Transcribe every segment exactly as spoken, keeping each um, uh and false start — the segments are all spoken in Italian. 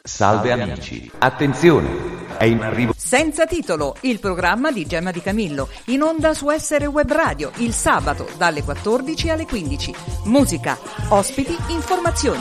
Salve amici, attenzione, è in arrivo Senza titolo, il programma di Gemma Di Camillo, in onda su Essere Web Radio, il sabato dalle quattordici alle quindici. Musica, ospiti, informazioni.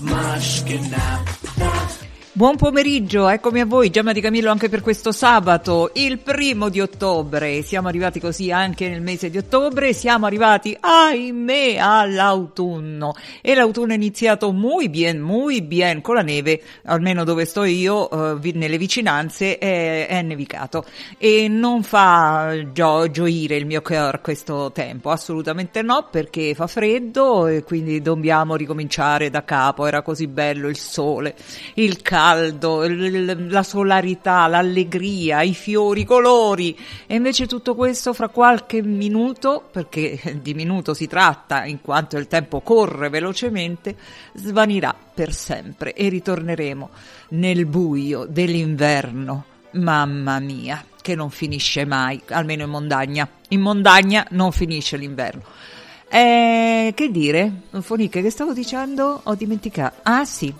Buon pomeriggio, eccomi a voi, Gemma Di Camillo anche per questo sabato, il primo di ottobre. Siamo arrivati così anche nel mese di ottobre, siamo arrivati, ahimè, all'autunno. E l'autunno è iniziato muy bien, muy bien, con la neve, almeno dove sto io, eh, nelle vicinanze, è, è nevicato. E non fa gio- gioire il mio cœur questo tempo, assolutamente no, perché fa freddo e quindi dobbiamo ricominciare da capo. Era così bello il sole, il caldo. Caldo, la solarità, l'allegria, i fiori, i colori, e invece tutto questo fra qualche minuto, perché di minuto si tratta in quanto il tempo corre velocemente, svanirà per sempre e ritorneremo nel buio dell'inverno. Mamma mia, che non finisce mai, almeno in montagna. In montagna non finisce l'inverno. Eh, che dire? Foniche, che stavo dicendo? Ho dimenticato. Ah sì.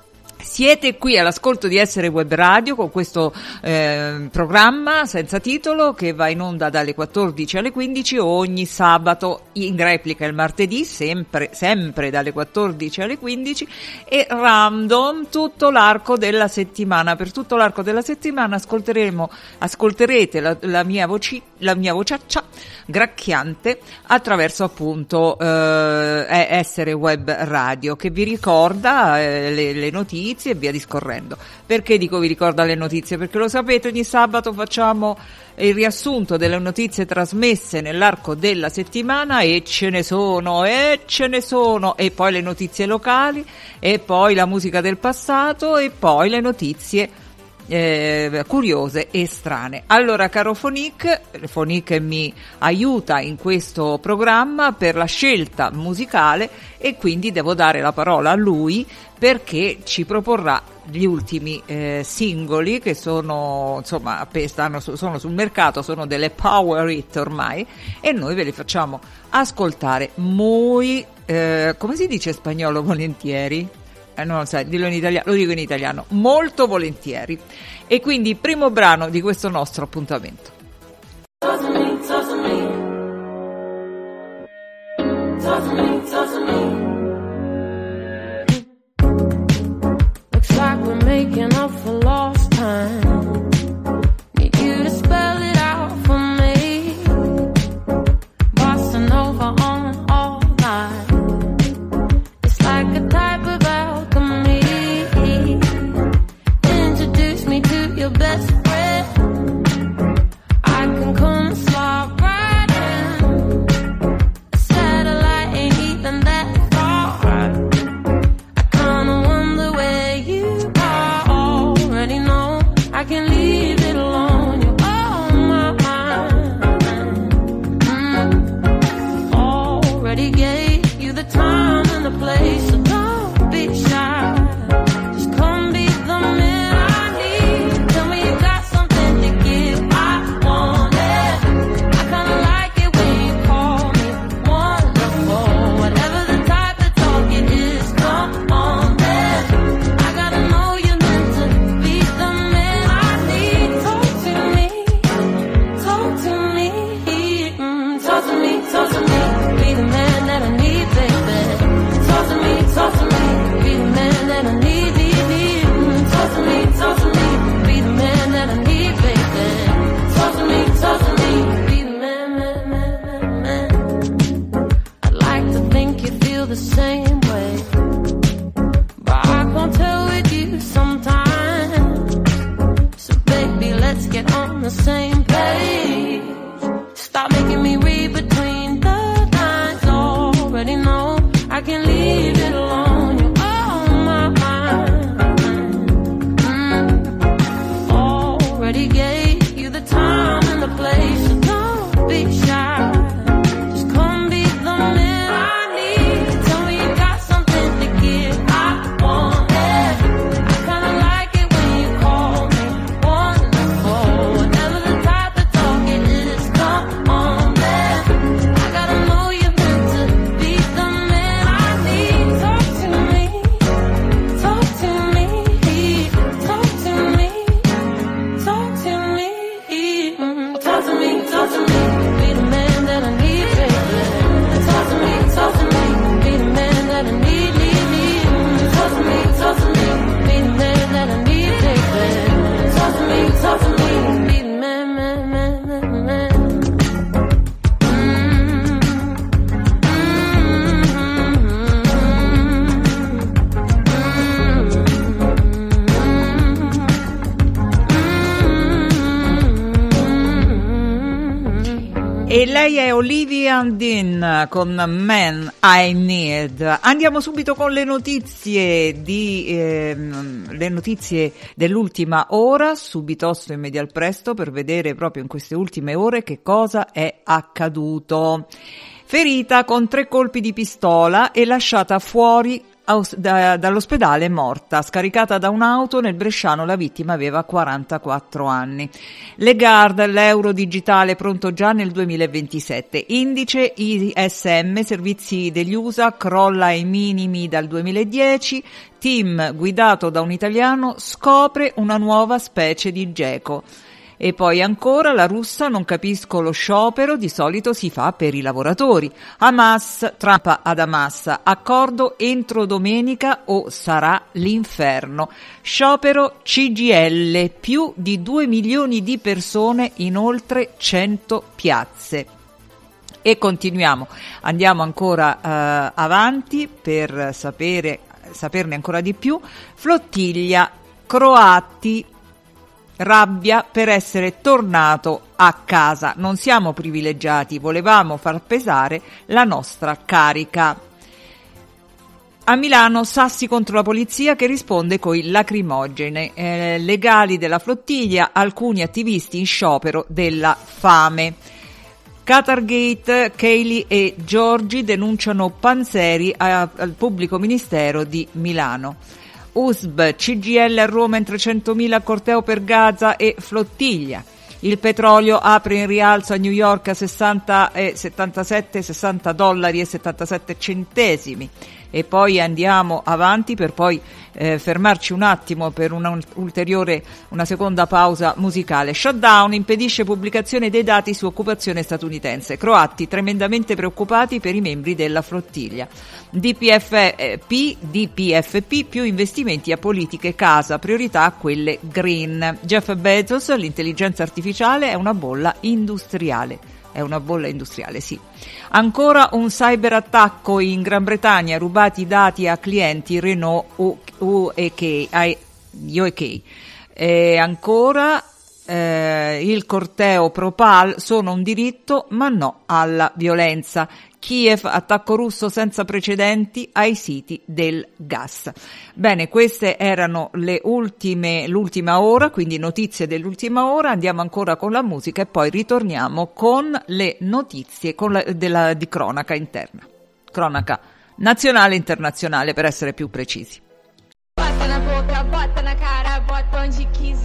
Siete qui all'ascolto di Essere Web Radio con questo eh, programma senza titolo che va in onda dalle quattordici alle quindici ogni sabato, in replica il martedì, sempre, sempre dalle quattordici alle quindici, e random tutto l'arco della settimana. Per tutto l'arco della settimana ascolteremo, ascolterete la, la mia voci, la mia vociaccia gracchiante attraverso appunto eh, Essere Web Radio, che vi ricorda eh, le, le notizie e via discorrendo. Perché dico vi ricorda le notizie? Perché lo sapete, ogni sabato facciamo il riassunto delle notizie trasmesse nell'arco della settimana, e ce ne sono, e ce ne sono, e poi le notizie locali, e poi la musica del passato, e poi le notizie Eh, curiose e strane. Allora, caro Fonique, Fonique mi aiuta in questo programma per la scelta musicale, e quindi devo dare la parola a lui perché ci proporrà gli ultimi eh, singoli che sono, insomma, stanno, sono sul mercato, sono delle power hit ormai, e noi ve li facciamo ascoltare muy, eh, come si dice in spagnolo volentieri? Eh, non lo sai, dillo in italiano, lo dico in italiano, molto volentieri. E quindi il primo brano di questo nostro appuntamento. Talk to me, talk to me. Talk to me, talk to me. Looks like we're making up for lost time. Need you to spell it out for me. Bossa Nova on all night. It's like a type of alchemy. Introduce me to your best friend. I can come slide. E lei è Olivia Dean con Man I Need. Andiamo subito con le notizie di ehm, le notizie dell'ultima ora, subitosto in Medial Presto, per vedere proprio in queste ultime ore che cosa è accaduto. Ferita con tre colpi di pistola e lasciata fuori Da, dall'ospedale morta, scaricata da un'auto nel Bresciano. La vittima aveva quarantaquattro anni. Legard, l'euro digitale pronto già nel duemilaventisette. Indice I S M, servizi degli U S A, crolla ai minimi dal duemiladieci. Team guidato da un italiano scopre una nuova specie di geco. E poi ancora la russa, non capisco lo sciopero, di solito si fa per i lavoratori. Hamas, Trump ad Hamas, accordo entro domenica o sarà l'inferno. Sciopero C G I L, più di due milioni di persone in oltre cento piazze. E continuiamo, andiamo ancora eh, avanti per sapere, saperne ancora di più. Flottiglia, croati, rabbia per essere tornato a casa. Non siamo privilegiati, volevamo far pesare la nostra carica. A Milano, sassi contro la polizia che risponde coi lacrimogeni. Eh, legali della flottiglia, alcuni attivisti in sciopero della fame. Qatargate, Cayley e Giorgi denunciano Panzeri a, al pubblico ministero di Milano. U S B, C G I L a Roma in trecentomila, corteo per Gaza e flottiglia. Il petrolio apre in rialzo a New York a sessanta e settantasette, sessanta dollari e settantasette centesimi. E poi andiamo avanti per poi eh, fermarci un attimo per una ulteriore, una seconda pausa musicale. Shutdown impedisce pubblicazione dei dati su occupazione statunitense. Croati tremendamente preoccupati per i membri della flottiglia. D P F P, D P F P più investimenti a politiche casa, priorità a quelle green. Jeff Bezos, l'intelligenza artificiale è una bolla industriale. È una bolla industriale, sì. Ancora un cyberattacco in Gran Bretagna, rubati i dati a clienti Renault U E K. E ancora eh, il corteo Propal, sono un diritto ma no alla violenza. Kiev, attacco russo senza precedenti ai siti del gas. Bene, queste erano le ultime, l'ultima ora, quindi notizie dell'ultima ora. Andiamo ancora con la musica e poi ritorniamo con le notizie con la, della, di cronaca interna. Cronaca nazionale e internazionale, per essere più precisi. Bota na boca, bota na cara, bota onde quis,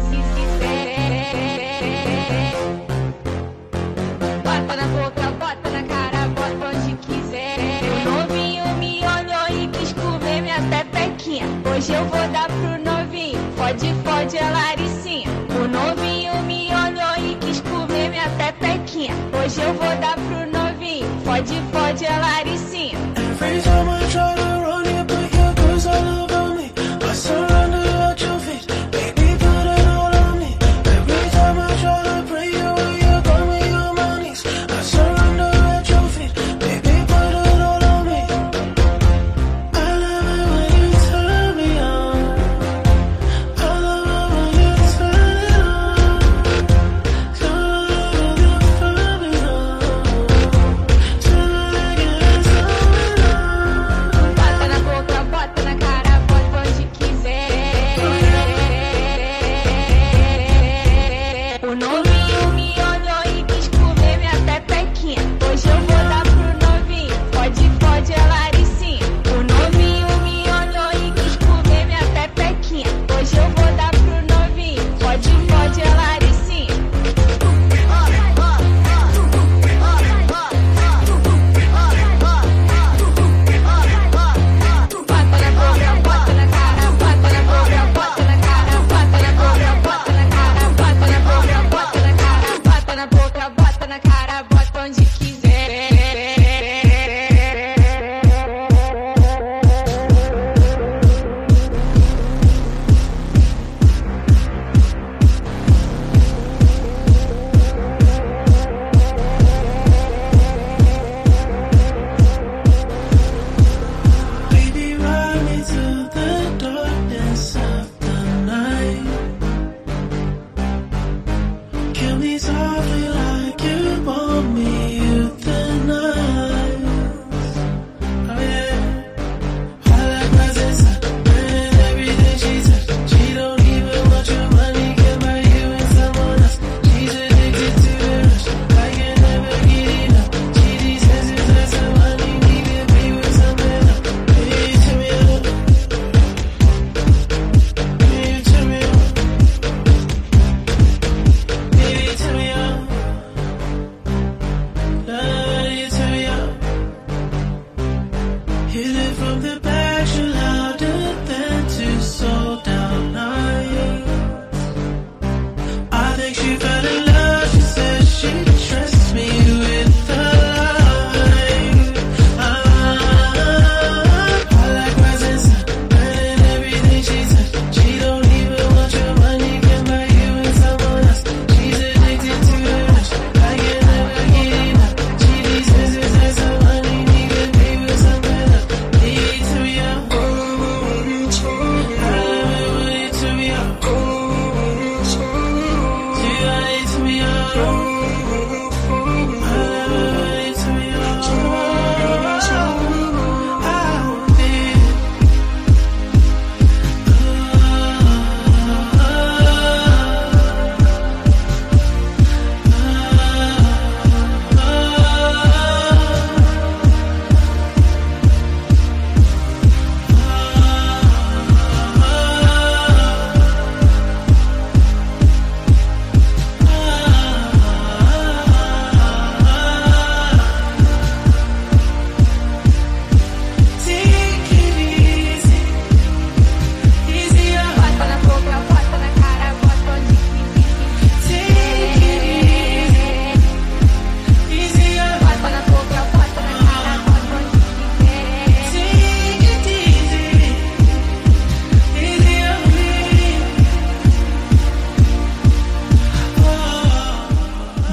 bota na boca, bota na cara, bota onde quiser. O novinho me olhou e quis comer minha pepequinha. Hoje eu vou dar pro novinho, fode, fode a Laricinha. O novinho me olhou e quis comer minha pepequinha. Hoje eu vou dar pro novinho, fode, fode a Laricinha. Every time I try to run, you put your clothes all over me. I surrender at your feet, baby, put it all on me. Every time I try to pray, you will, you call me on my knees. I surrender at your feet, baby, put it all on me. I love it when you turn me on. I love it when you turn it on. Turn it on, turn it on. Turn it against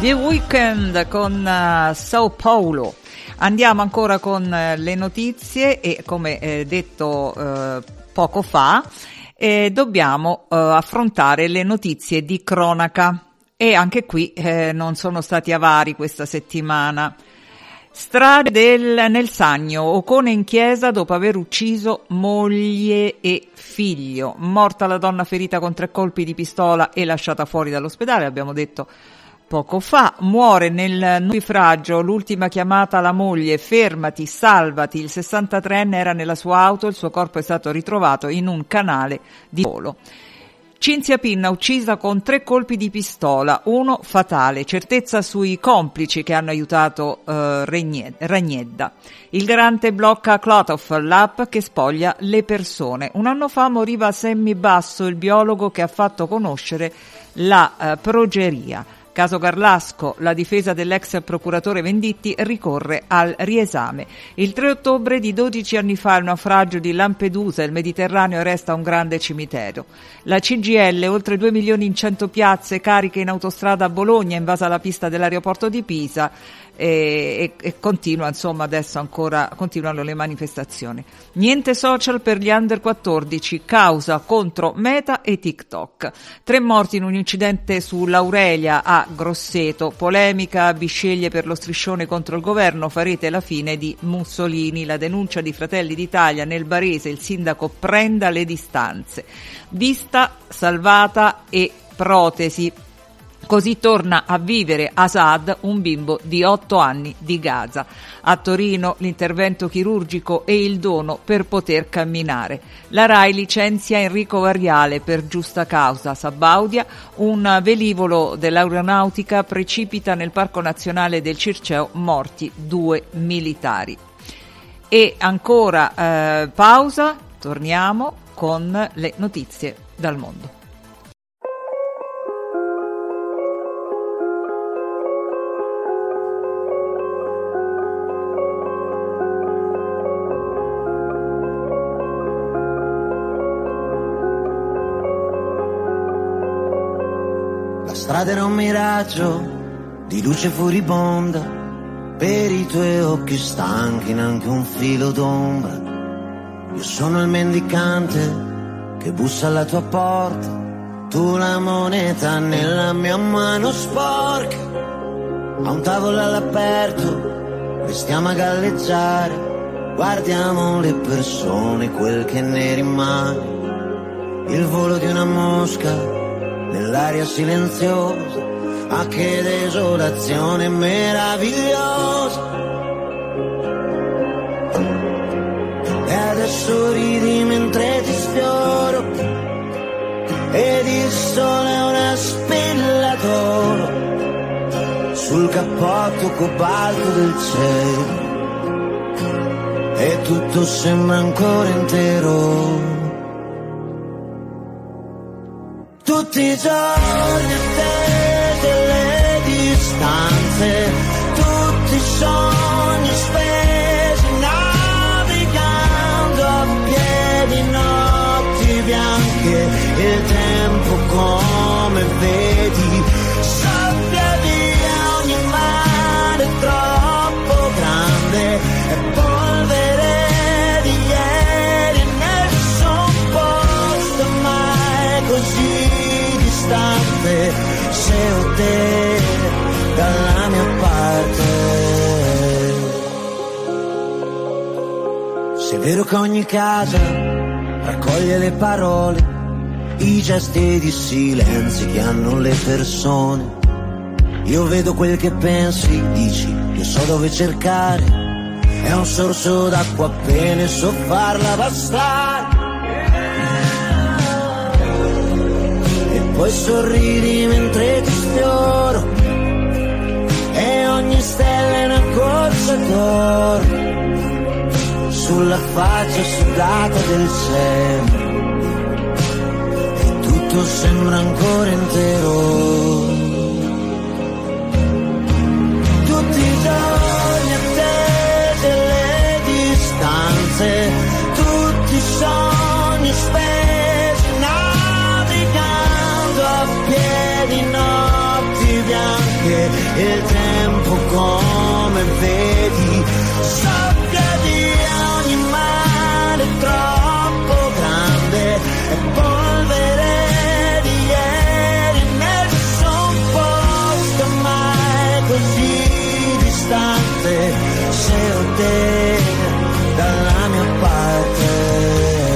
The Weeknd con uh, Sao Paulo. Andiamo ancora con uh, le notizie e come eh, detto uh, poco fa eh, dobbiamo uh, affrontare le notizie di cronaca e anche qui eh, non sono stati avari questa settimana. Strage del, nel Sannio, Ocone in chiesa dopo aver ucciso moglie e figlio. Morta la donna ferita con tre colpi di pistola e lasciata fuori dall'ospedale, abbiamo detto poco fa. Muore nel naufragio, l'ultima chiamata alla moglie, fermati, salvati. Il sessantatreenne era nella sua auto, il suo corpo è stato ritrovato in un canale di volo. Cinzia Pinna uccisa con tre colpi di pistola, uno fatale, certezza sui complici che hanno aiutato uh, Ragnedda. Il garante blocca Klotov, l'app che spoglia le persone. Un anno fa moriva Sammy Basso, il biologo che ha fatto conoscere la uh, progeria. Caso Garlasco, la difesa dell'ex procuratore Venditti ricorre al riesame. Il tre ottobre di dodici anni fa il naufragio di Lampedusa, il Mediterraneo resta un grande cimitero. La C G I L, oltre due milioni in cento piazze, cariche in autostrada a Bologna, invasa la pista dell'aeroporto di Pisa e, e, e continua, insomma, adesso ancora continuano le manifestazioni. Niente social per gli under quattordici, causa contro Meta e TikTok. Tre morti in un incidente su L'Aurelia a Grosseto, polemica Bisceglie per lo striscione contro il governo, farete la fine di Mussolini, la denuncia di Fratelli d'Italia nel Barese, il sindaco prenda le distanze. Vista salvata e protesi. Così torna a vivere Asad, un bimbo di otto anni di Gaza. A Torino l'intervento chirurgico e il dono per poter camminare. La RAI licenzia Enrico Variale per giusta causa. Sabaudia, un velivolo dell'aeronautica precipita nel Parco Nazionale del Circeo, morti due militari. E ancora eh, pausa, torniamo con le notizie dal mondo. La strada era un miraggio di luce furibonda, per i tuoi occhi stanchi neanche un filo d'ombra. Io sono il mendicante che bussa alla tua porta, tu la moneta nella mia mano sporca. A un tavolo all'aperto restiamo a galleggiare, guardiamo le persone, quel che ne rimane. Il volo di una mosca nell'aria silenziosa, ah che desolazione meravigliosa. E adesso ridi mentre ti sfioro, ed il sole è una spilla d'oro sul cappotto cobalto del cielo, e tutto sembra ancora intero. Tutti i giorni attese le distanze, tutti i sogni spesi, navigando a piedi notti bianche, il tempo come vedi sappia via ogni mare troppo grande, e polvere di ieri, nessun posto mai così distante, se ho te dalla mia parte. Se è vero che ogni casa raccoglie le parole, i gesti di silenzi che hanno le persone, io vedo quel che pensi, dici, io so dove cercare, è un sorso d'acqua appena so farla bastare. Poi sorridi mentre ti sfioro, e ogni stella è una goccia d'oro sulla faccia sudata del cielo, e tutto sembra ancora intero. Tutti i giorni attese le distanze, tutti i sogni spesi, navigando a piedi notti bianche, il tempo come vedi soffia di ogni mare troppo grande e polvere di ieri, nessun posto mai così distante se ho te dalla mia parte.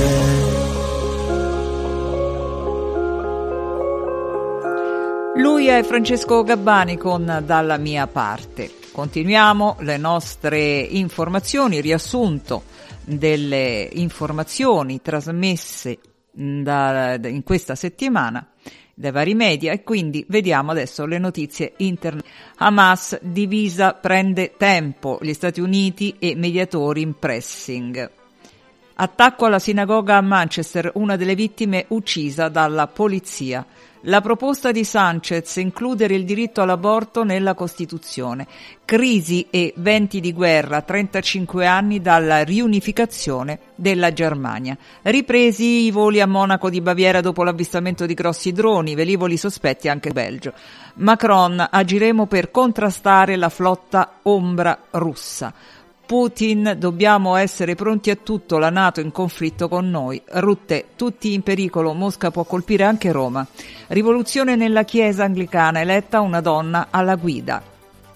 Lui è Francesco Gabbani con Dalla mia parte. Continuiamo le nostre informazioni, riassunto delle informazioni trasmesse da, in questa settimana dai vari media, e quindi vediamo adesso le notizie internazionali. Hamas divisa, prende tempo, gli Stati Uniti e mediatori in pressing. Attacco alla sinagoga a Manchester, una delle vittime uccisa dalla polizia. La proposta di Sánchez, includere il diritto all'aborto nella Costituzione. Crisi e venti di guerra, trentacinque anni dalla riunificazione della Germania. Ripresi i voli a Monaco di Baviera dopo l'avvistamento di grossi droni, velivoli sospetti anche in Belgio. Macron, agiremo per contrastare la flotta ombra russa. Putin, dobbiamo essere pronti a tutto, la NATO in conflitto con noi. Rutte, tutti in pericolo, Mosca può colpire anche Roma. Rivoluzione nella Chiesa anglicana, eletta una donna alla guida.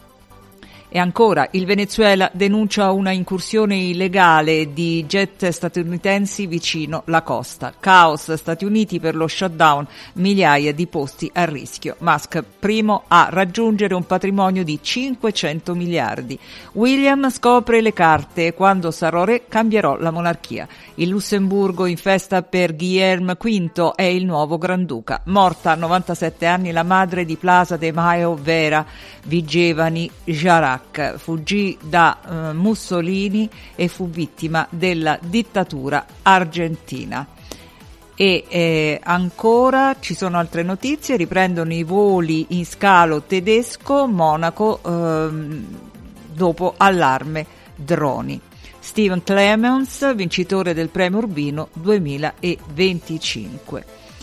E ancora, il Venezuela denuncia una incursione illegale di jet statunitensi vicino la costa. Caos, Stati Uniti per lo shutdown, migliaia di posti a rischio. Musk, primo a raggiungere un patrimonio di cinquecento miliardi. William scopre le carte, quando sarò re cambierò la monarchia. Il Lussemburgo in festa per Guilherme quinto, è il nuovo Granduca. Morta a novantasette anni la madre di Plaza de Mayo Vera Vigevani Jarac. Fuggì da uh, Mussolini e fu vittima della dittatura argentina. E eh, ancora ci sono altre notizie, riprendono i voli in scalo tedesco, Monaco, ehm, dopo allarme droni. Steven Clemens, vincitore del premio Urbino duemilaventicinque.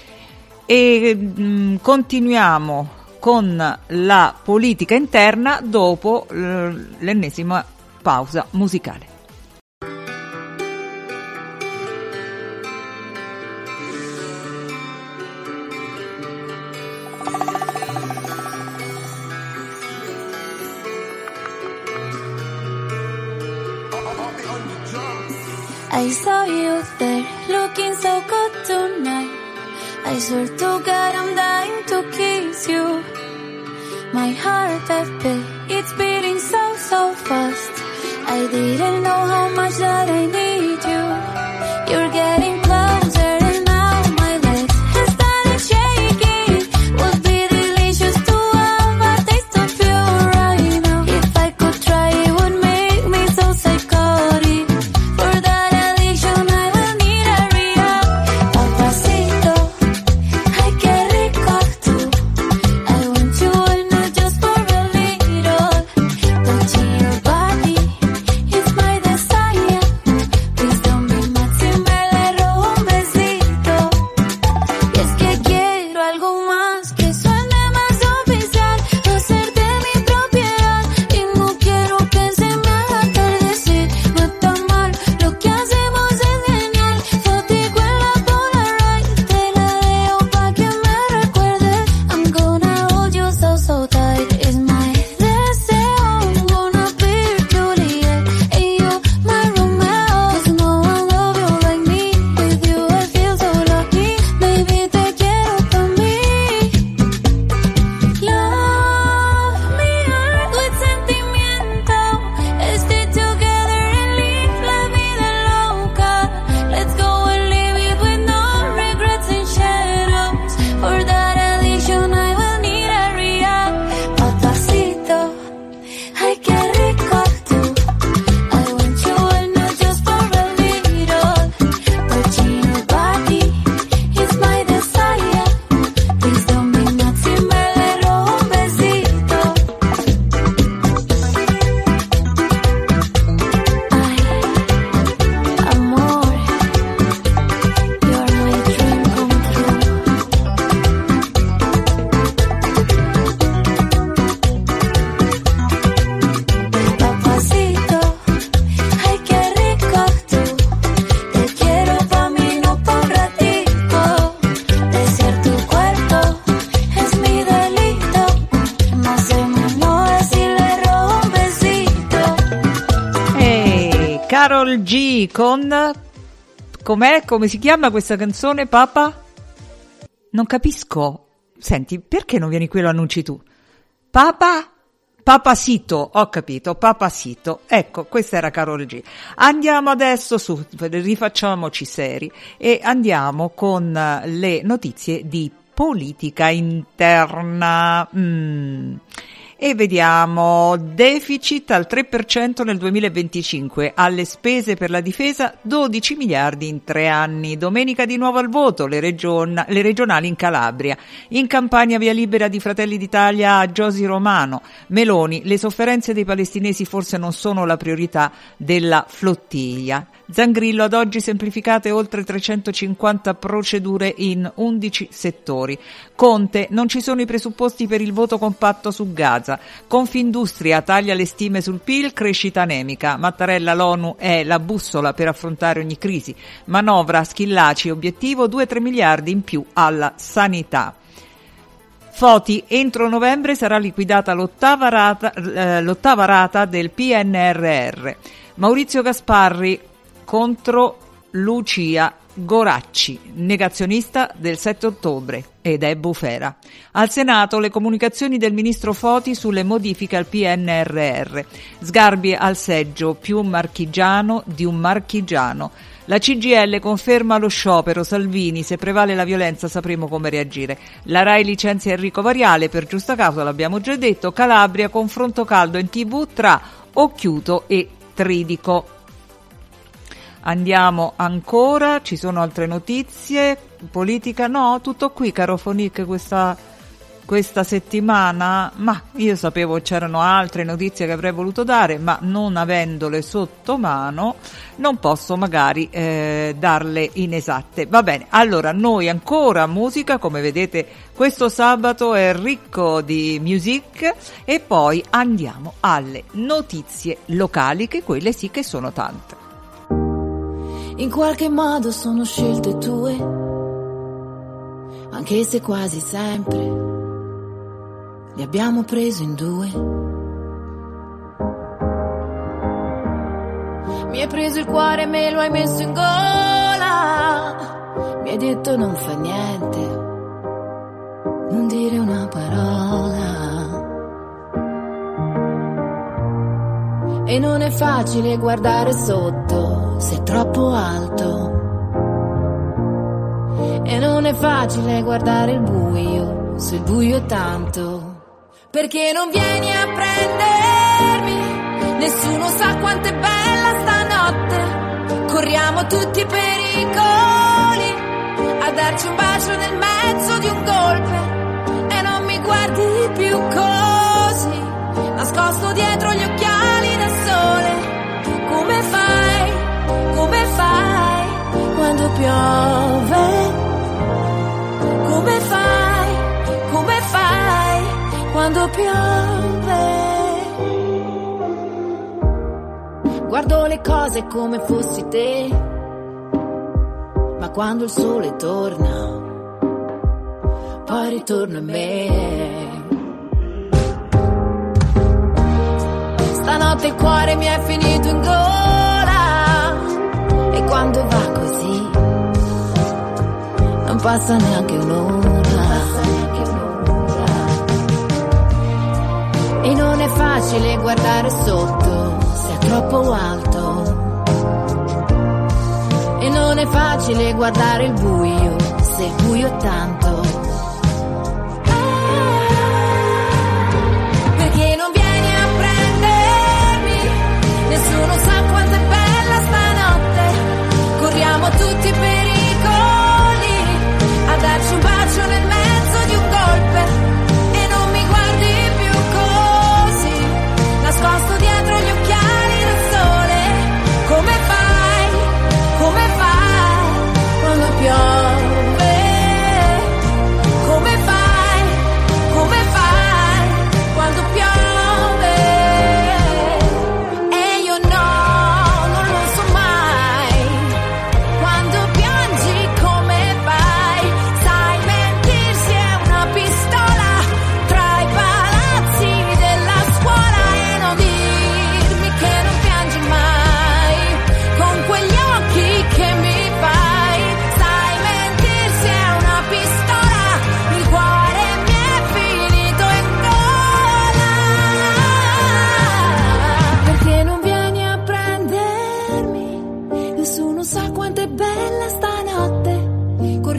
E mh, continuiamo con la politica interna dopo l'ennesima pausa musicale. I saw you there, looking so good tonight. I swear to God I'm dying to kiss you. My heart that beat, it's beating so, so fast. I didn't know how much that I need you. You're getting closer and now my legs have started shaking. Would be delicious to have a taste of you right now. If I could try, it would make me so psychotic. For that addiction I will need a rehab. Papacito, ay que rico tú. I want you and not just for a little. Touching your body is my desire. Please don't Karol G con... com'è? Come si chiama questa canzone, Papa? Non capisco. Senti, perché non vieni qui e lo annunci tu? Papa? Papacito, ho capito, Papacito. Ecco, questa era Karol G. Andiamo adesso su, rifacciamoci seri e andiamo con le notizie di politica interna. Mm. E vediamo deficit al tre per cento nel duemilaventicinque, alle spese per la difesa dodici miliardi in tre anni. Domenica di nuovo al voto le, region, le regionali in Calabria. In campagna via libera di Fratelli d'Italia a Giosi Romano. Meloni, le sofferenze dei palestinesi forse non sono la priorità della flottiglia. Zangrillo, ad oggi semplificate oltre trecentocinquanta procedure in undici settori. Conte, non ci sono i presupposti per il voto compatto su Gaza. Confindustria taglia le stime sul P I L, crescita anemica. Mattarella, l'ONU è la bussola per affrontare ogni crisi. Manovra, Schillaci, obiettivo due tre miliardi in più alla sanità. Foti, entro novembre sarà liquidata l'ottava rata, eh, l'ottava rata del P N R R. Maurizio Gasparri contro Lucia Goracci, negazionista del sette ottobre, ed è bufera. Al Senato le comunicazioni del ministro Foti sulle modifiche al P N R R. Sgarbi al seggio, più un marchigiano di un marchigiano. La C G I L conferma lo sciopero. Salvini, se prevale la violenza sapremo come reagire. La Rai licenzia Enrico Variale per giusta causa, l'abbiamo già detto. Calabria, confronto caldo in tv tra Occhiuto e Tridico. Andiamo ancora, ci sono altre notizie, politica no, tutto qui caro Fonic questa, questa settimana, ma io sapevo c'erano altre notizie che avrei voluto dare, ma non avendole sotto mano non posso magari eh, darle inesatte. Va bene, allora noi ancora musica, come vedete questo sabato è ricco di music e poi andiamo alle notizie locali, che quelle sì che sono tante. In qualche modo sono scelte tue, anche se quasi sempre li abbiamo presi in due. Mi hai preso il cuore e me lo hai messo in gola, mi hai detto non fa niente, non dire una parola. E non è facile guardare sotto se è troppo alto. E non è facile guardare il buio se il buio è tanto. Perché non vieni a prendermi, nessuno sa quanto è bella stanotte. Corriamo tutti i pericoli a darci un bacio nel mezzo di un golpe. E non mi guardi più così, nascosto dietro gli occhiali da sole. Come fai, come fai quando piove? Come fai, come fai quando piove? Guardo le cose come fossi te, ma quando il sole torna, poi ritorno in me. Stanotte il cuore mi è finito in gola, e quando va così non passa neanche un'ora. E non è facile guardare sotto se è troppo alto. E non è facile guardare il buio se il buio è tanto. Perché non vieni a prendermi, nessuno sa quanto è bella stanotte. Corriamo tutti i pericoli a darci un bacio nel mezzo di un golpe. E non mi guardi più così, nascosto dietro gli occhiali da sole. Come fai, come fai quando piove?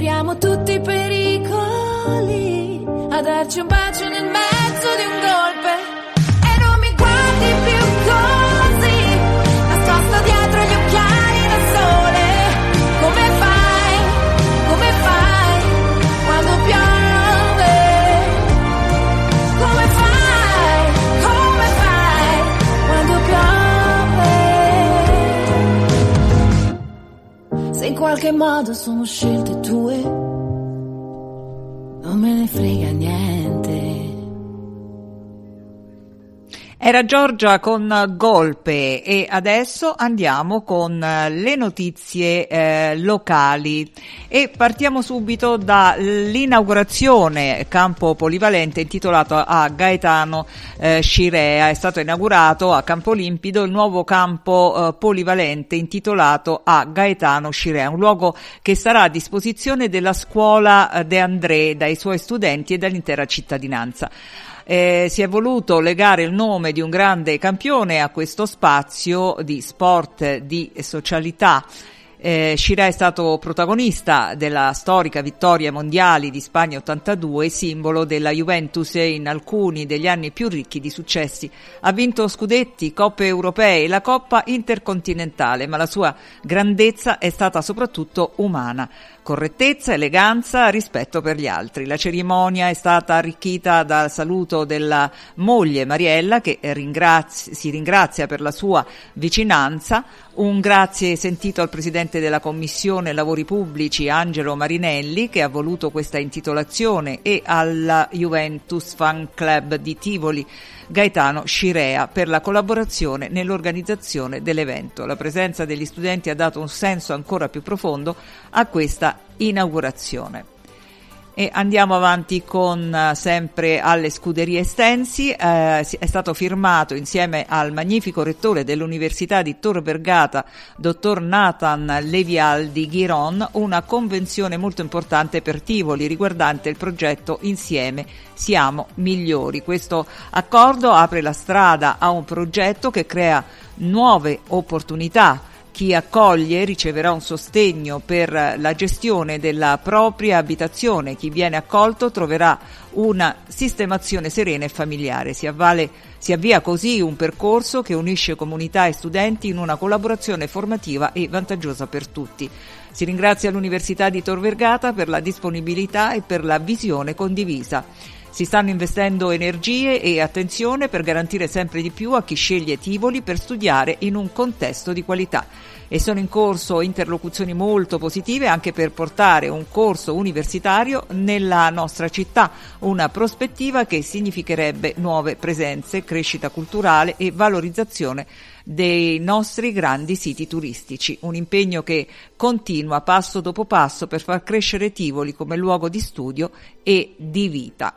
corriamo tutti i pericoli, a darci un bacio nel mezzo di un golpe, e non mi guardi più così, nascosto dietro gli occhiali da sole. Come fai, come fai, quando piove? Come fai, come fai, quando piove? Se in qualche modo sono scelte tue, non me ne frega niente. Era Giorgia con Golpe e adesso andiamo con le notizie eh, locali e partiamo subito dall'inaugurazione campo polivalente intitolato a Gaetano eh, Scirea. È stato inaugurato a Campolimpido il nuovo campo eh, polivalente intitolato a Gaetano Scirea, un luogo che sarà a disposizione della scuola De André, dai suoi studenti e dall'intera cittadinanza. Eh, si è voluto legare il nome di un grande campione a questo spazio di sport, di socialità. Eh, Scirea è stato protagonista della storica vittoria mondiali di Spagna ottantadue, simbolo della Juventus in alcuni degli anni più ricchi di successi. Ha vinto scudetti, coppe europee e la Coppa Intercontinentale, ma la sua grandezza è stata soprattutto umana. Correttezza, eleganza, rispetto per gli altri. La cerimonia è stata arricchita dal saluto della moglie Mariella, che ringrazia, si ringrazia per la sua vicinanza. Un grazie sentito al presidente della Commissione Lavori Pubblici, Angelo Marinelli, che ha voluto questa intitolazione, e alla Juventus Fan Club di Tivoli, Gaetano Scirea, per la collaborazione nell'organizzazione dell'evento. La presenza degli studenti ha dato un senso ancora più profondo a questa inaugurazione. E andiamo avanti con uh, sempre alle scuderie Stensi. Eh, è stato firmato insieme al magnifico rettore dell'Università di Tor Vergata, dottor Nathan Levialdi Ghiron, una convenzione molto importante per Tivoli riguardante il progetto Insieme Siamo Migliori. Questo accordo apre la strada a un progetto che crea nuove opportunità. Chi accoglie riceverà un sostegno per la gestione della propria abitazione. Chi viene accolto troverà una sistemazione serena e familiare. Si avvale, si avvia così un percorso che unisce comunità e studenti in una collaborazione formativa e vantaggiosa per tutti. Si ringrazia l'Università di Tor Vergata per la disponibilità e per la visione condivisa. Si stanno investendo energie e attenzione per garantire sempre di più a chi sceglie Tivoli per studiare in un contesto di qualità. E sono in corso interlocuzioni molto positive anche per portare un corso universitario nella nostra città, una prospettiva che significherebbe nuove presenze, crescita culturale e valorizzazione dei nostri grandi siti turistici. Un impegno che continua passo dopo passo per far crescere Tivoli come luogo di studio e di vita.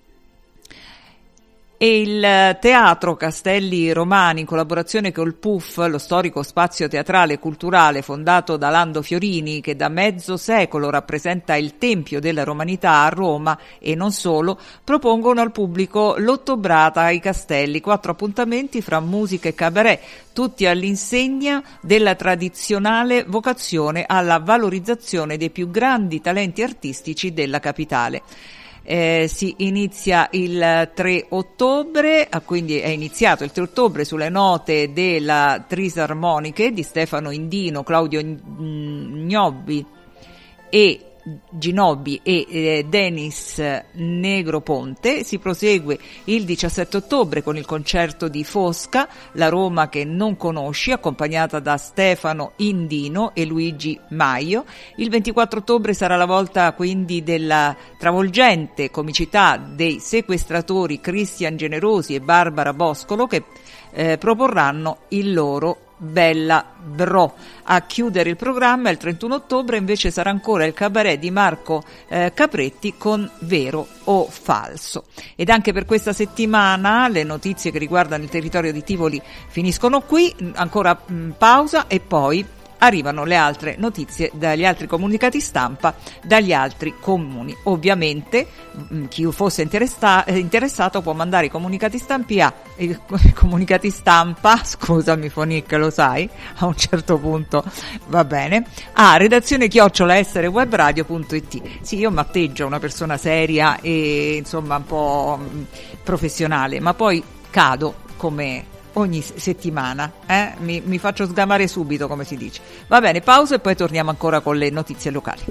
E il Teatro Castelli Romani, in collaborazione col P U F, lo storico spazio teatrale e culturale fondato da Lando Fiorini, che da mezzo secolo rappresenta il tempio della romanità a Roma e non solo, propongono al pubblico l'Ottobrata ai Castelli, quattro appuntamenti fra musica e cabaret, tutti all'insegna della tradizionale vocazione alla valorizzazione dei più grandi talenti artistici della capitale. Eh, si inizia il tre ottobre, ah, quindi è iniziato il tre ottobre sulle note della Trisarmoniche di Stefano Indino, Claudio Gnobbi e Ginobbi e eh, Denis Negroponte. Si prosegue il diciassette ottobre con il concerto di Fosca, la Roma che non conosci, accompagnata da Stefano Indino e Luigi Maio. Il ventiquattro ottobre sarà la volta quindi della travolgente comicità dei sequestratori Cristian Generosi e Barbara Boscolo, che eh, proporranno il loro Bella Bro. A chiudere il programma il trentuno ottobre invece sarà ancora il cabaret di Marco eh, Capretti con Vero o Falso. Ed anche per questa settimana le notizie che riguardano il territorio di Tivoli finiscono qui, ancora mh, pausa e poi arrivano le altre notizie dagli altri comunicati stampa, dagli altri comuni. Ovviamente mh, chi fosse interessa- interessato può mandare i comunicati stampi a i comunicati stampa, scusami Fonic, lo sai, a un certo punto va bene, a redazione chiocciola essere web radio punto it. Sì, io matteggio una persona seria e insomma un po' mh, professionale, ma poi cado come ogni settimana, eh? mi, mi faccio sgamare subito, come si dice. Va bene, pausa e poi torniamo ancora con le notizie locali.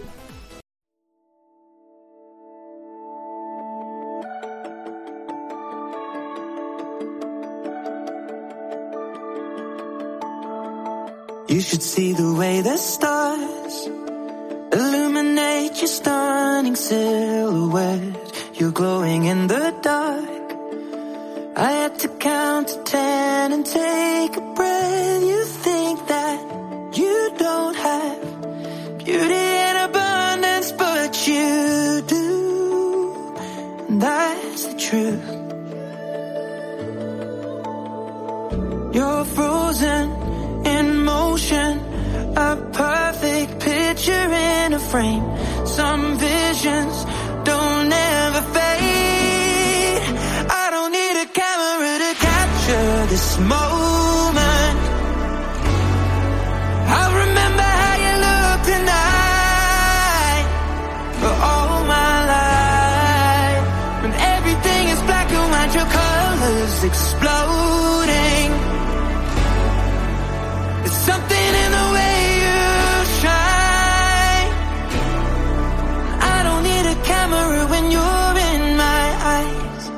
You should see the way the stars illuminate your stunning silhouette. You're glowing in the dark. I had to count to ten and take a breath. You think that you don't have beauty in abundance, but you do. And that's the truth. You're frozen in motion, a perfect picture in a frame. Some visions don't ever fade. I don't need a camera to capture this moment. I'll remember how you look tonight for all my life. When everything is black and white, your colors exploding. There's something in the way you shine. I don't need a camera when you're in my eyes.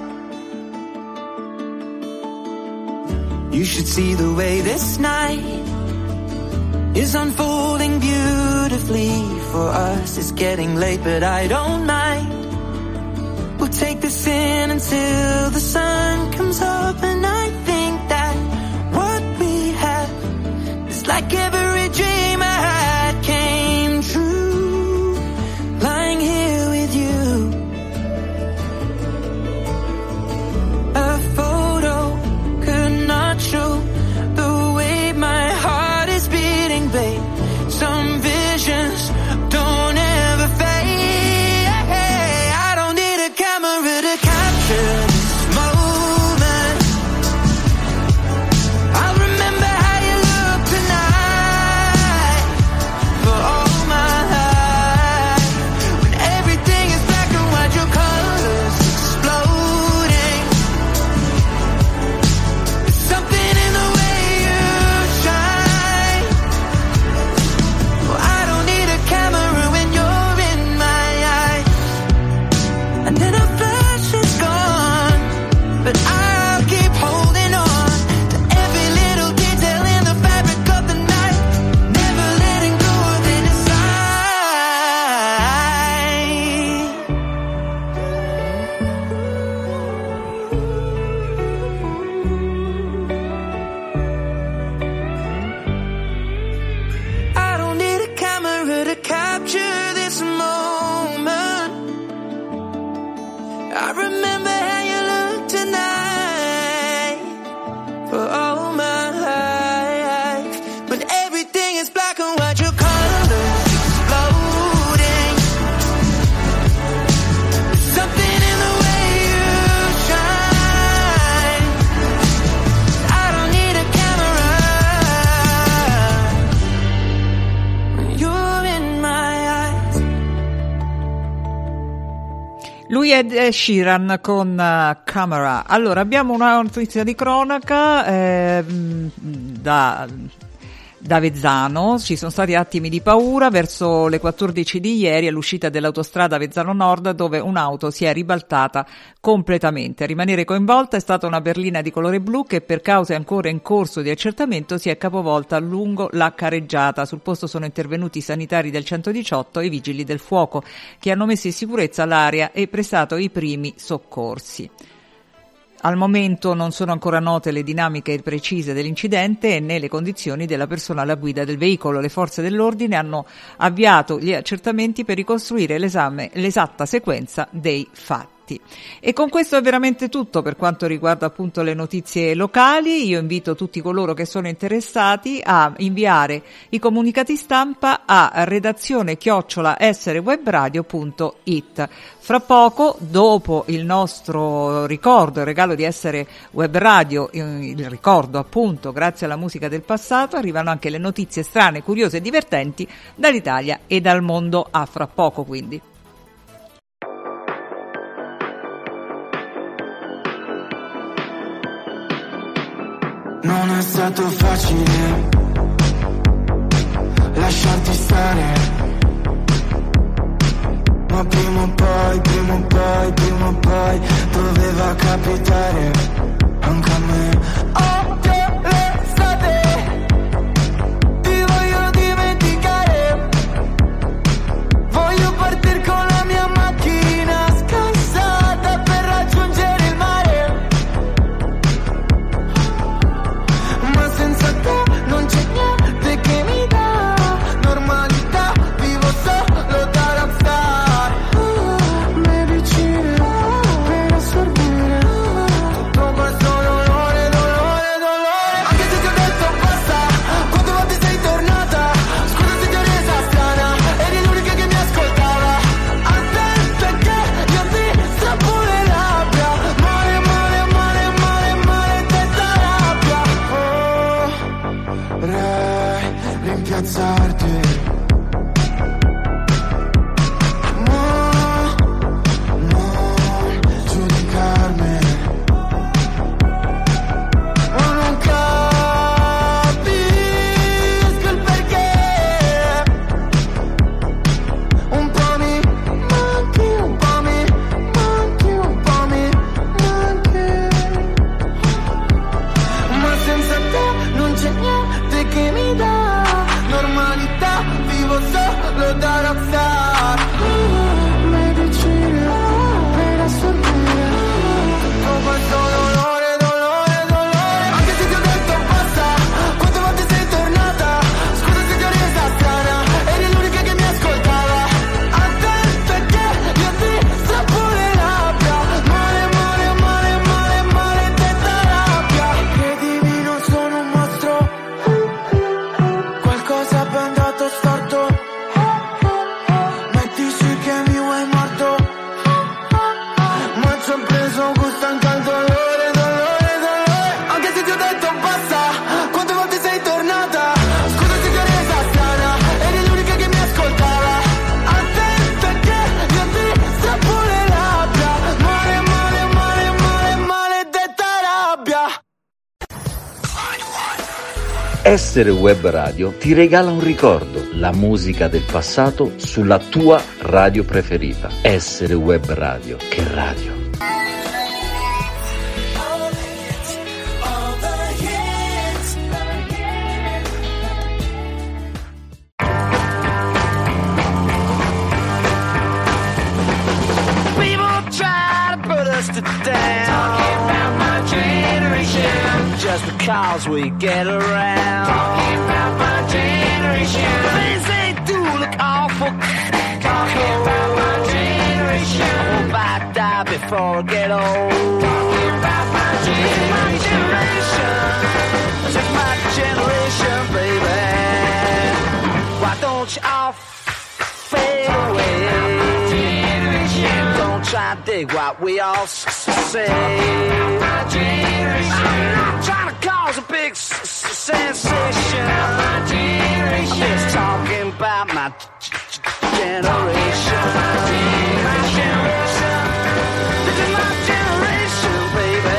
You should see the way this night is unfolding beautifully for us. It's getting late, but I don't mind. We'll take this in until the sun comes up, and I think that what we have is like every dream I had came true. Lying here with you, a photo could not show the way my heart is beating, babe. Some visions don't ever fade. I don't need a camera to capture this moment. I'll remember how you look tonight for all my life. When everything is black and white, your colors exploding. There's something in the way you shine. Well, I don't need a camera when you're in my eyes. And then a flash is gone, but I'll keep holding on to every little detail in the fabric of the night, never letting go of it inside. I don't need a camera to capture this moment. I remember how you look tonight for all my life. When everything is black and white, your colors exploding. There's something in the way you shine. I don't need a camera when you're in my eyes. Lui è Ed Sheeran con uh, Camera. Allora, abbiamo una notizia di cronaca eh, da, da Avezzano. Ci sono stati attimi di paura verso le quattordici di ieri all'uscita dell'autostrada Avezzano Nord, dove un'auto si è ribaltata completamente. A rimanere coinvolta è stata una berlina di colore blu che, per cause ancora in corso di accertamento, si è capovolta lungo la careggiata. Sul posto sono intervenuti i sanitari del centodiciotto e i vigili del fuoco, che hanno messo in sicurezza l'area e prestato i primi soccorsi. Al momento non sono ancora note le dinamiche precise dell'incidente né le condizioni della persona alla guida del veicolo. Le forze dell'ordine hanno avviato gli accertamenti per ricostruire l'esame, l'esatta sequenza dei fatti. avanti. E con questo è veramente tutto per quanto riguarda appunto le notizie locali. Io invito tutti coloro che sono interessati a inviare i comunicati stampa a redazione chiocciola esserewebradio punto it. Fra poco, dopo il nostro ricordo, il regalo di Essere Web Radio, il ricordo appunto grazie alla musica del passato, arrivano anche le notizie strane, curiose e divertenti dall'Italia e dal mondo. A fra poco quindi. Non è stato facile lasciarti stare, ma prima o poi, prima o poi, prima o poi doveva capitare anche a me. Odio l'estate, ti voglio dimenticare, voglio partire con la mia macchina scansata per raggiungere il mare, ma senza te non c'è niente che mi dà normalità, vivo solo da rockstar. uh, Medicine per assorbire tutto questo dolore, dolore, dolore. Anche se ti ho detto basta, quante volte sei tornata, scusa se ti ho resa strana, eri l'unica che mi ascoltava. Attento che io ti strappo le labbra, male, male, male, male, maledetta rabbia. Vorrei rimpiazzarti, ma non giudicarmi, ma non capisco il perché. Un po' mi manchi, un po' mi manchi, un po' mi manchi, ma senza te non c'è niente che mi dà normalità, vivo solo da rockstar. uh, Medicine per assorbire tutto questo dolore, dolore, dolore. Anche se ti ho detto basta, quante volte sei tornata, scusa se ti ho resa strana, eri l'unica che mi ascoltava. Attento che io ti strappo le labbra, male, male, male, male, maledetta rabbia. Credimi non sono un mostro, qualcosa è andato storto, mettici che mi vuoi morto, ma ci ho preso gusto anche al dolore, dolore, dolore. Anche se ti ho detto basta, quante volte sei tornata, scusa se ti ho resa strana, eri l'unica che mi ascoltava. Attento che io ti strappo le labbra, male, male, male, male, maledetta rabbia. Essere Web Radio ti regala un ricordo, la musica del passato sulla tua radio preferita. Essere Web Radio, che radio. People try to put us to down, talking about my generation, just because we get around, talking about my generation. Things they do look awful, talking about my generation. I hope I die before I get old, talking about my generation. My generation, this is my generation, baby. Why don't you all fade away? Don't try to dig what we all say. My generation. I'm not trying to cause a big s- s- sensation. My generation. I'm just talking about my g- g- generation. My generation. This is my generation, baby.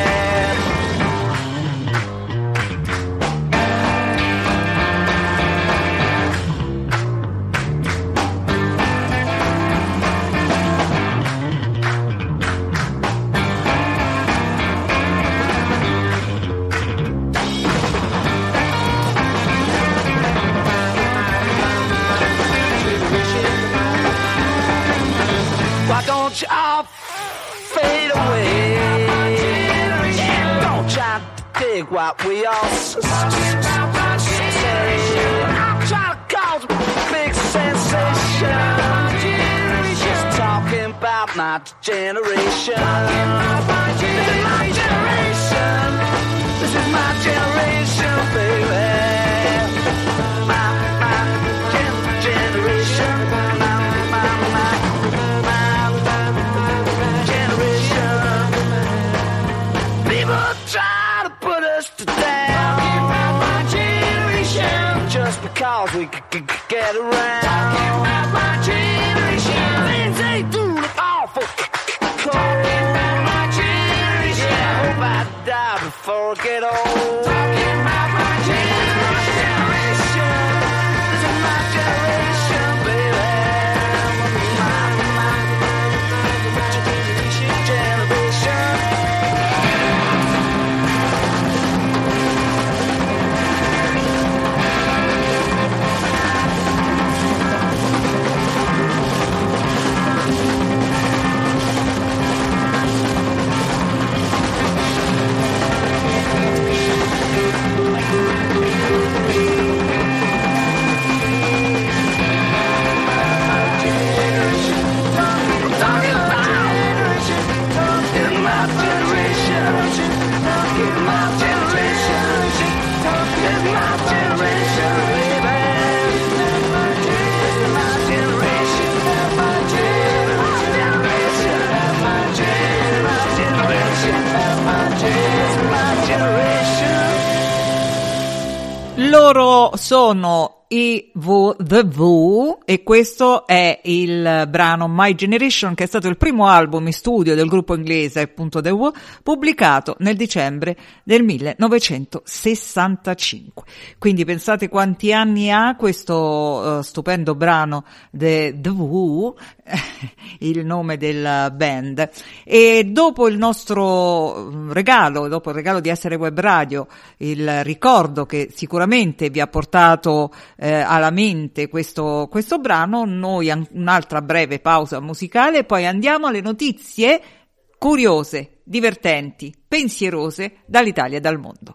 Why don't you all fade away? Yeah, don't try to dig what we all s- s- say. I'm trying to cause a big sensation. Just talking about about my generation. Talking about my generation. This is my generation, baby. My, my gen- generation. My, my, my, my generation. People try to put us to down. Talking about my generation. Just because we c- c- get around. Talking about my generation. Things ain't doing it awful cold. Talking about my generation. Yeah, I hope I die before I get old. Talking about my generation. This is my generation, baby. My, my, my generation, generation. Loro sono i v, The Who e questo è il brano My Generation, che è stato il primo album in studio del gruppo inglese appunto The Who, pubblicato nel dicembre del millenovecentosessantacinque. Quindi pensate quanti anni ha questo uh, stupendo brano The, The Who, il nome della band. E dopo il nostro regalo, dopo il regalo di Essere Web Radio, il ricordo che sicuramente vi ha portato eh, alla mente questo, questo brano, noi an- un'altra breve pausa musicale e poi andiamo alle notizie curiose, divertenti, pensierose dall'Italia e dal mondo.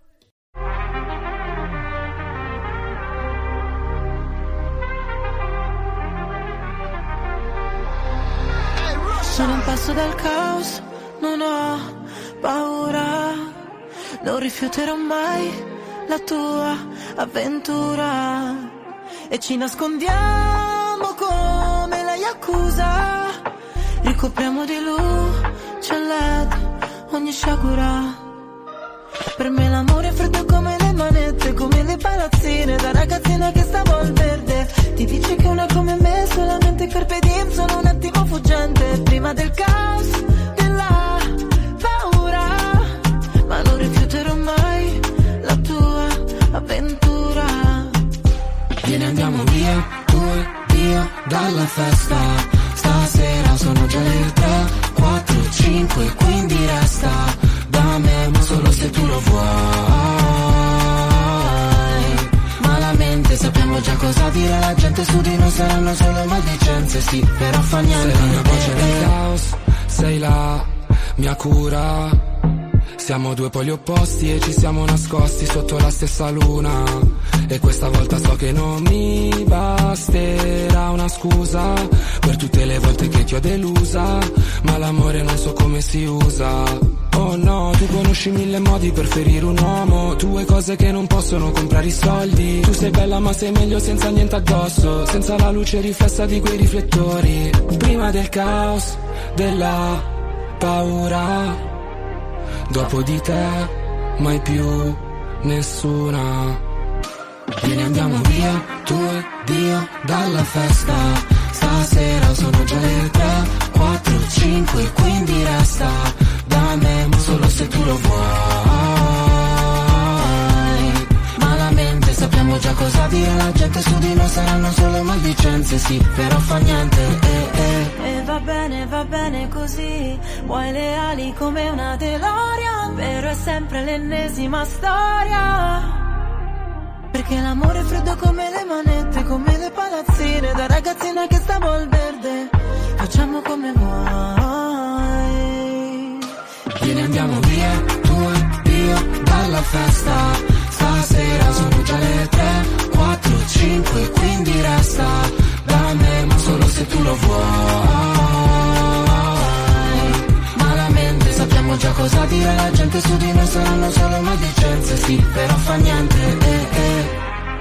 Sono un passo dal caos, non ho paura, non rifiuterò mai la tua avventura e ci nascondiamo come la Yakuza, ricopriamo di luce L E D ogni sciagura. Per me l'amore è freddo come le manette, come le palazzine da ragazzina che stavo al verde. Ti dice che una come me solamente carpe diem, sono un attimo fuggente prima del caos, della paura, ma non rifiuterò mai la tua avventura. Vieni andiamo via, tu e io dalla festa. Stasera sono già le tre, quattro, cinque, quindi resta da me, ma solo se tu lo vuoi. Malamente sappiamo già cosa dire, la gente su di noi saranno solo maldicenze, sì, però fa niente. Sei la mia voce nel caos, sei la mia cura. Siamo due poli opposti e ci siamo nascosti sotto la stessa luna. E questa volta so che non mi basterà una scusa per tutte le volte che ti ho delusa, ma l'amore non so come si usa. Oh no, tu conosci mille modi per ferire un uomo, due cose che non possono comprare i soldi. Tu sei bella ma sei meglio senza niente addosso, senza la luce riflessa di quei riflettori. Prima del caos, della paura, dopo di te mai più nessuna. Vieni andiamo via, tu e Dio dalla festa. Stasera sono già le tre, quattro, cinque, quindi resta da me, ma solo se tu lo vuoi. Malamente sappiamo già cosa dire, la gente su di noi saranno solo maldicenze, sì, però fa niente, eh, eh. E va bene, va bene così, vuoi le ali come una DeLorean, vero è sempre l'ennesima storia. Perché l'amore è freddo come le manette, come le palazzine da ragazzina che stavo al verde. Facciamo come vuoi. Vieni andiamo via, tu e io dalla festa. Stasera sono già le tre, quattro, cinque, quindi resta da me, ma solo se tu lo vuoi. gente su di noi saranno solo maldicenze, sì, però fa niente, eh, eh.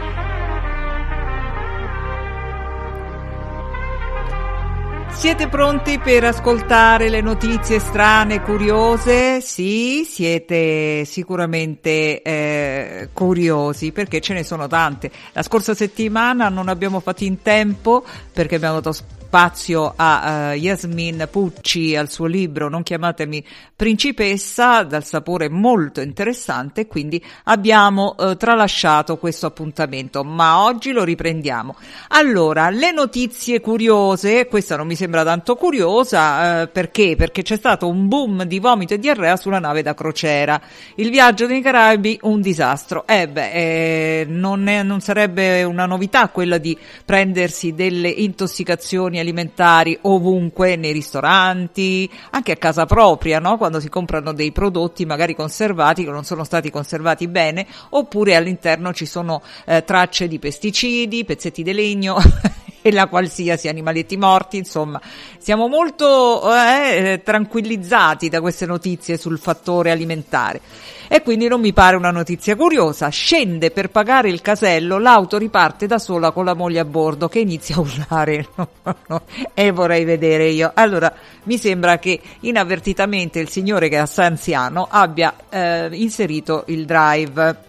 Siete pronti per ascoltare le notizie strane, curiose? Sì, siete sicuramente eh, curiosi perché ce ne sono tante. La scorsa settimana non abbiamo fatto in tempo perché abbiamo dato spazio a uh, Yasmin Pucci, al suo libro Non chiamatemi principessa, dal sapore molto interessante, quindi abbiamo uh, tralasciato questo appuntamento, ma oggi lo riprendiamo. Allora, le notizie curiose, questa non mi sembra tanto curiosa, uh, perché? Perché c'è stato un boom di vomito e diarrea sulla nave da crociera. Il viaggio nei Caraibi, un disastro. Eh beh, eh, non, è, non sarebbe una novità quella di prendersi delle intossicazioni alimentari ovunque, nei ristoranti, anche a casa propria, no? Quando si comprano dei prodotti magari conservati che non sono stati conservati bene, oppure all'interno ci sono eh, tracce di pesticidi, pezzetti di legno e la qualsiasi, animaletti morti, insomma. Siamo molto eh, tranquillizzati da queste notizie sul fattore alimentare. E quindi non mi pare una notizia curiosa. Scende per pagare il casello, l'auto riparte da sola con la moglie a bordo che inizia a urlare. No, no, e vorrei vedere io. Allora, mi sembra che inavvertitamente il signore, che è assai anziano, abbia eh, inserito il drive.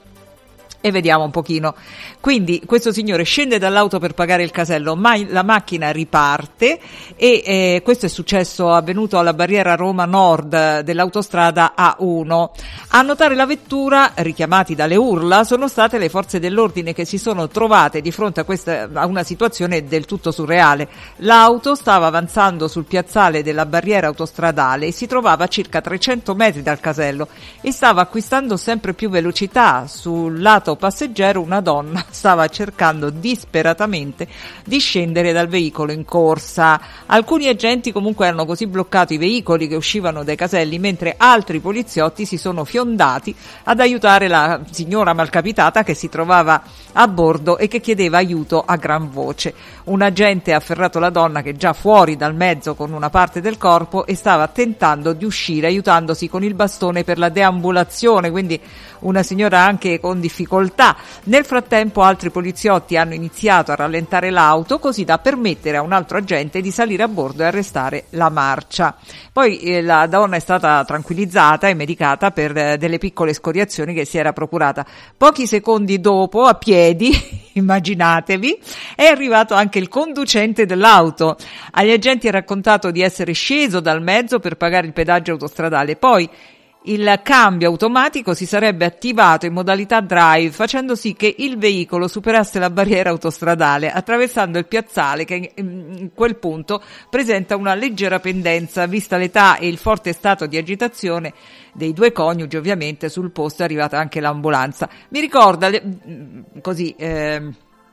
E vediamo un pochino. Quindi questo signore scende dall'auto per pagare il casello, ma la macchina riparte e eh, questo è successo, avvenuto alla barriera Roma Nord dell'autostrada A uno. A notare la vettura, richiamati dalle urla, sono state le forze dell'ordine che si sono trovate di fronte a questa a una situazione del tutto surreale. L'auto stava avanzando sul piazzale della barriera autostradale e si trovava a circa trecento metri dal casello e stava acquistando sempre più velocità. Sul lato passeggero una donna stava cercando disperatamente di scendere dal veicolo in corsa. Alcuni agenti comunque hanno così bloccato i veicoli che uscivano dai caselli, mentre altri poliziotti si sono fiondati ad aiutare la signora malcapitata che si trovava a bordo e che chiedeva aiuto a gran voce. Un agente ha afferrato la donna, che è già fuori dal mezzo con una parte del corpo, e stava tentando di uscire aiutandosi con il bastone per la deambulazione, quindi una signora anche con difficoltà. Nel frattempo altri poliziotti hanno iniziato a rallentare l'auto così da permettere a un altro agente di salire a bordo e arrestare la marcia. Poi eh, la donna è stata tranquillizzata e medicata per eh, delle piccole scoriazioni che si era procurata. Pochi secondi dopo, a piedi, immaginatevi, è arrivato anche il conducente dell'auto. Agli agenti ha raccontato di essere sceso dal mezzo per pagare il pedaggio autostradale. Poi il cambio automatico si sarebbe attivato in modalità drive, facendo sì che il veicolo superasse la barriera autostradale attraversando il piazzale, che in quel punto presenta una leggera pendenza vista l'età e il forte stato di agitazione dei due coniugi. Ovviamente sul posto è arrivata anche l'ambulanza. Mi ricorda le, così eh,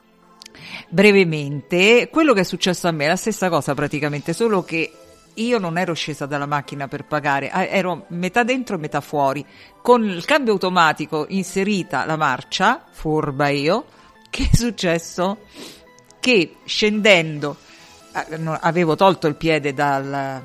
brevemente quello che è successo a me, la stessa cosa praticamente, solo che io non ero scesa dalla macchina per pagare, ero metà dentro e metà fuori. Con il cambio automatico inserita la marcia, furba io, che è successo? Che scendendo, avevo tolto il piede dal,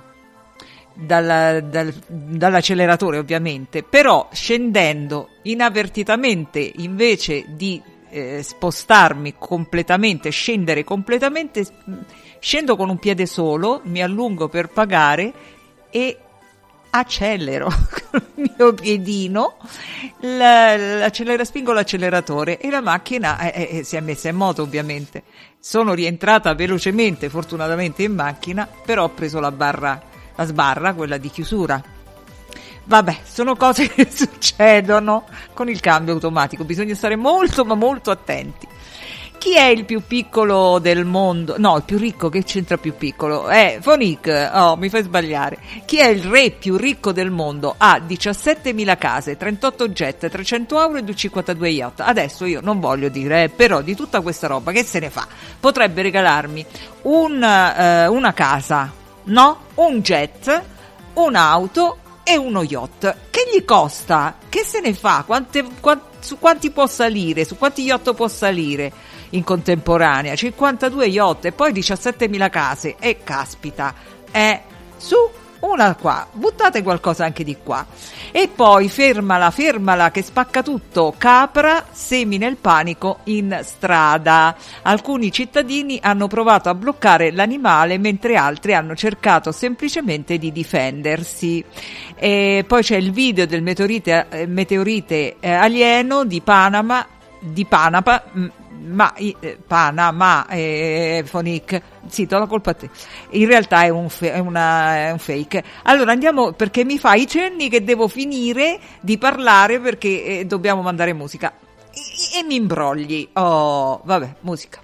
dal, dal, dall'acceleratore ovviamente, però scendendo inavvertitamente, invece di eh, spostarmi completamente, scendere completamente, scendo con un piede solo, mi allungo per pagare e accelero con il mio piedino, l'accelera, spingo l'acceleratore e la macchina eh, eh, si è messa in moto ovviamente. Sono rientrata velocemente, fortunatamente, in macchina, però ho preso la barra, la sbarra, quella di chiusura. Vabbè, sono cose che succedono con il cambio automatico, bisogna stare molto ma molto attenti. Chi è il più piccolo del mondo? No, il più ricco, che c'entra più piccolo? Eh, Fonic, oh, mi fai sbagliare. Chi è il re più ricco del mondo? Ha diciassettemila case, trentotto jet, trecento euro e duecentocinquantadue yacht. Adesso io non voglio dire, eh, però di tutta questa roba che se ne fa? Potrebbe regalarmi un, eh, una casa, no? Un jet, un'auto e uno yacht. Che gli costa? Che se ne fa? Quante, quant, su quanti può salire? Su quanti yacht può salire in contemporanea? cinquantadue yacht e poi diciassettemila case. E caspita, eh, su, una qua, buttate qualcosa anche di qua. E poi fermala, fermala che spacca tutto, capra, semina il panico in strada. Alcuni cittadini hanno provato a bloccare l'animale mentre altri hanno cercato semplicemente di difendersi. E poi c'è il video del meteorite, eh, meteorite eh, alieno di Panama, di Panama, ma eh, Panama eh, Fonic, sì, do la colpa a te, in realtà è un, fe- è, una, è un fake. Allora andiamo, perché mi fa i cenni che devo finire di parlare perché eh, dobbiamo mandare musica e, e mi imbrogli. Oh, vabbè, musica.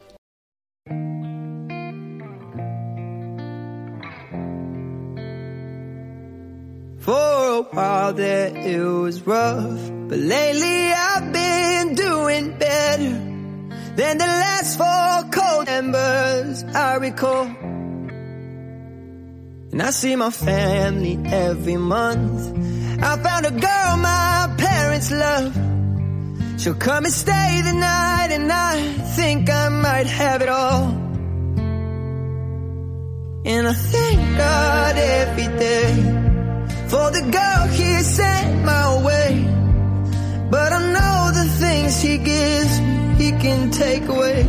For a while there it was rough, but lately I've been doing better than the last four cold embers I recall. And I see my family every month. I found a girl my parents love. She'll come and stay the night, and I think I might have it all. And I thank God every day for the girl he sent my way. But I know the things he gives me, he can take away.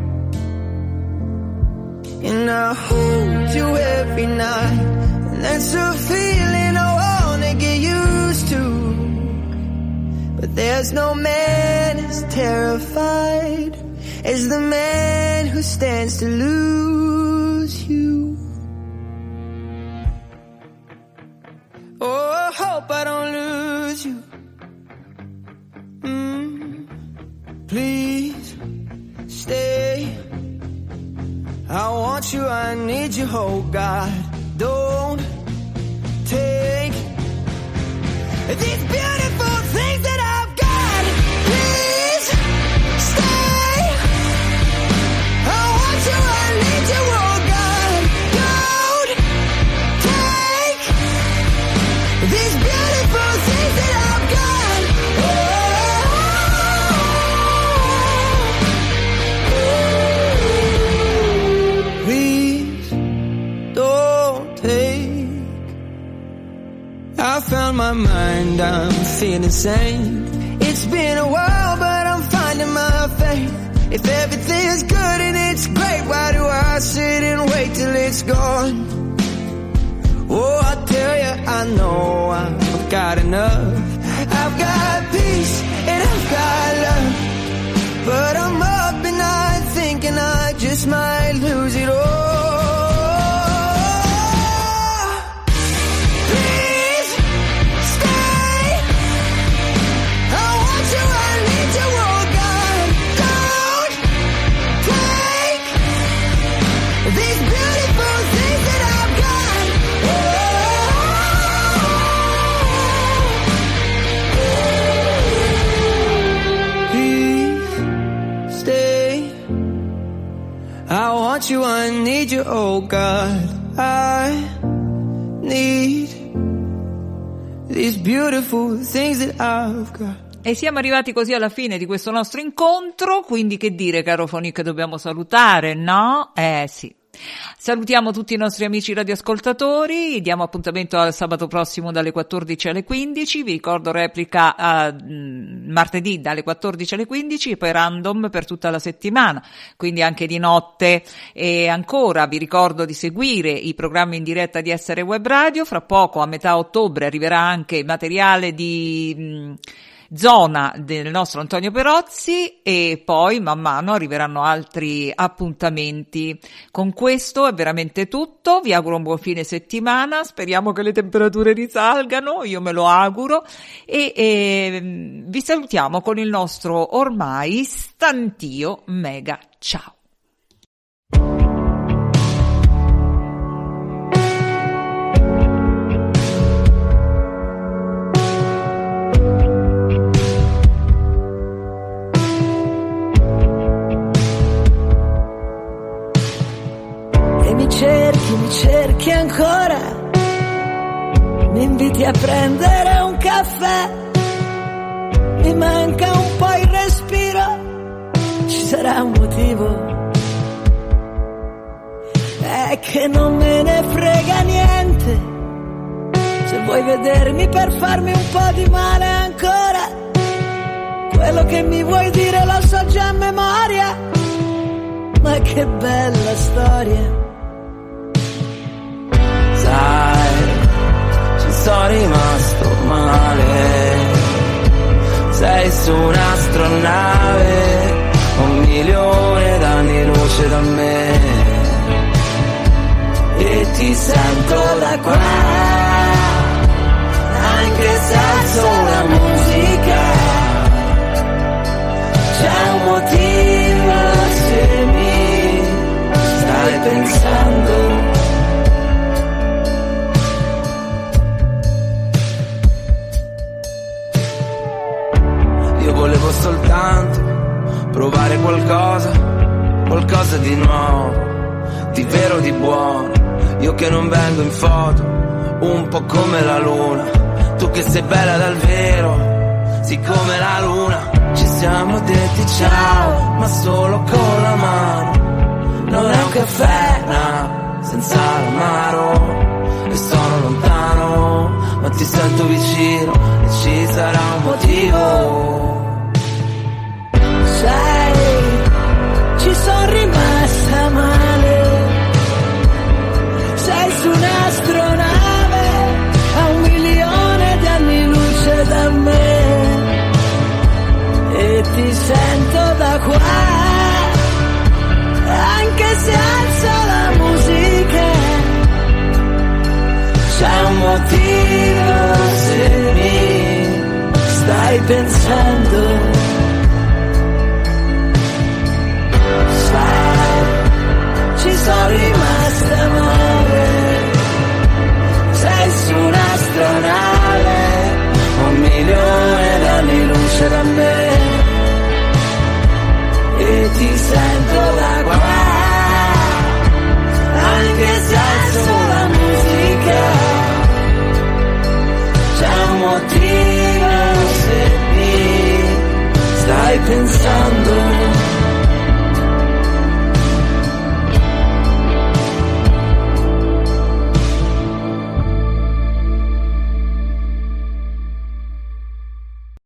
And I hold you every night, and that's a feeling I wanna get used to. But there's no man as terrified as the man who stands to lose you. Oh, I hope I don't lose you. Mm, please stay. I want you, I need you, oh God. Don't take these beautiful things that I've got. Please stay. I want you, I need you, oh God. Don't take these beautiful things that I've got. Oh, please don't take. I found my mind, I'm feeling sane. It's been a while, but I'm finding my faith. If everything's good and it's great, why do I sit and wait till it's gone? Oh, I tell you, I know I've got enough. I've got peace and I've got love, but I'm up at night thinking I just might lose it all. Please stay. I want you, I need you, oh God. Don't take these beautiful things that I've got. Please stay. I want you, I need you, oh God. I need these beautiful things that I've got. E siamo arrivati così alla fine di questo nostro incontro, quindi che dire, caro Fonic, dobbiamo salutare, no? Eh sì. Salutiamo tutti i nostri amici radioascoltatori, diamo appuntamento al sabato prossimo dalle quattordici alle quindici, vi ricordo replica a mh, martedì dalle quattordici alle quindici e poi random per tutta la settimana, quindi anche di notte. E ancora vi ricordo di seguire i programmi in diretta di Essere Web Radio, fra poco a metà ottobre arriverà anche materiale di mh, Zona del nostro Antonio Perozzi e poi man mano arriveranno altri appuntamenti. Con questo è veramente tutto, vi auguro un buon fine settimana, speriamo che le temperature risalgano, io me lo auguro e, e vi salutiamo con il nostro ormai stantio mega ciao. Mi cerchi, mi cerchi ancora, mi inviti a prendere un caffè, mi manca un po' il respiro, ci sarà un motivo, è che non me ne frega niente Vuoi vedermi per farmi un po' di male ancora? Quello che mi vuoi dire lo so già a memoria. Ma che bella storia. Sai, ci sono rimasto male. Sei su un'astronave, un milione d'anni luce da me, e ti sento da qua, anche se alzo la musica. C'è un motivo se mi stai pensando. Io volevo soltanto provare qualcosa, qualcosa di nuovo, di vero, di buono. Io che non vengo in foto, un po' come la luna. Tu che sei bella dal vero, siccome la luna. Ci siamo detti ciao, ma solo con la mano. Non è un caffè, no, senza l'amaro. E sono lontano, ma ti sento vicino, e ci sarà un motivo. Sai, ci sono rimasta male. Sei su un'astronave a un milione di anni luce da me, e ti sento da qua, anche se alzo la musica. C'è un motivo se mi stai pensando. Ci sono rimasta male. Sei su un'astronave, un milione d'anni luce da me, e ti sento da qua, anche se alzo la musica. C'è un motivo se mi stai pensando.